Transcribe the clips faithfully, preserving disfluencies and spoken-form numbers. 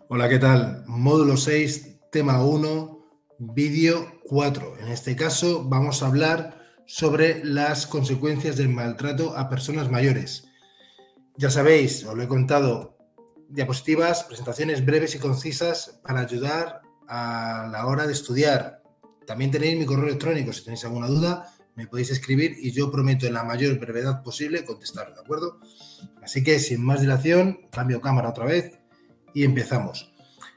Hola, ¿qué tal? Módulo seis, tema uno, vídeo cuatro. En este caso vamos a hablar sobre las consecuencias del maltrato a personas mayores. Ya sabéis, os lo he contado, diapositivas, presentaciones breves y concisas para ayudar a la hora de estudiar. También tenéis mi correo electrónico, si tenéis alguna duda me podéis escribir y yo prometo en la mayor brevedad posible contestaros, ¿de acuerdo? Así que sin más dilación, cambio cámara otra vez y empezamos.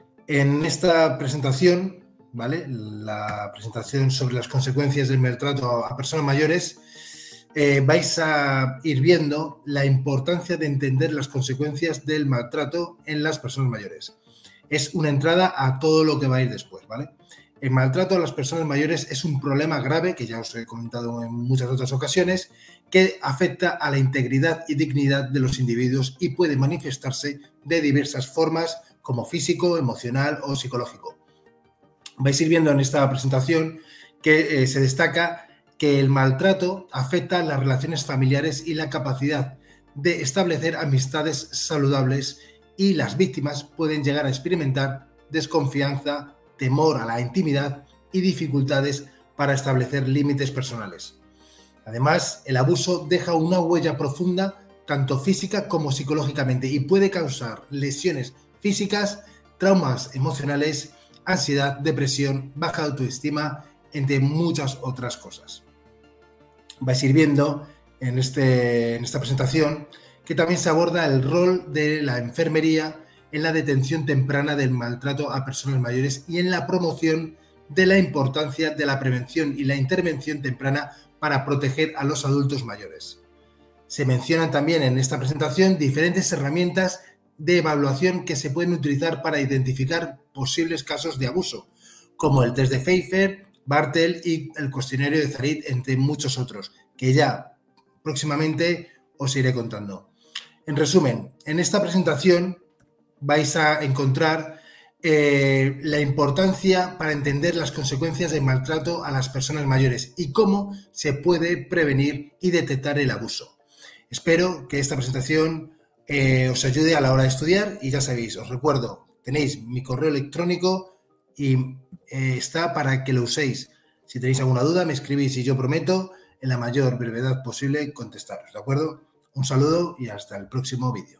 En esta presentación, ¿vale? La presentación sobre las consecuencias del maltrato a personas mayores, eh, vais a ir viendo la importancia de entender las consecuencias del maltrato en las personas mayores. Es una entrada a todo lo que va a ir después, ¿vale? El maltrato a las personas mayores es un problema grave, que ya os he comentado en muchas otras ocasiones, que afecta a la integridad y dignidad de los individuos y puede manifestarse de diversas formas, como físico, emocional o psicológico. Vais a ir viendo en esta presentación que eh, se destaca que el maltrato afecta a las relaciones familiares y la capacidad de establecer amistades saludables, y las víctimas pueden llegar a experimentar desconfianza, temor a la intimidad y dificultades para establecer límites personales. Además, el abuso deja una huella profunda tanto física como psicológicamente y puede causar lesiones físicas, traumas emocionales, ansiedad, depresión, baja autoestima, entre muchas otras cosas. Vais a ir viendo en, este, en esta presentación que también se aborda el rol de la enfermería en la detención temprana del maltrato a personas mayores y en la promoción de la importancia de la prevención y la intervención temprana para proteger a los adultos mayores. Se mencionan también en esta presentación diferentes herramientas de evaluación que se pueden utilizar para identificar posibles casos de abuso, como el test de Pfeiffer, Bartel y el cuestionario de Zarit, entre muchos otros, que ya próximamente os iré contando. En resumen, en esta presentación vais a encontrar eh, la importancia para entender las consecuencias del maltrato a las personas mayores y cómo se puede prevenir y detectar el abuso. Espero que esta presentación eh, os ayude a la hora de estudiar y ya sabéis, os recuerdo, tenéis mi correo electrónico y eh, está para que lo uséis. Si tenéis alguna duda me escribís y yo prometo en la mayor brevedad posible contestaros, ¿de acuerdo? Un saludo y hasta el próximo vídeo.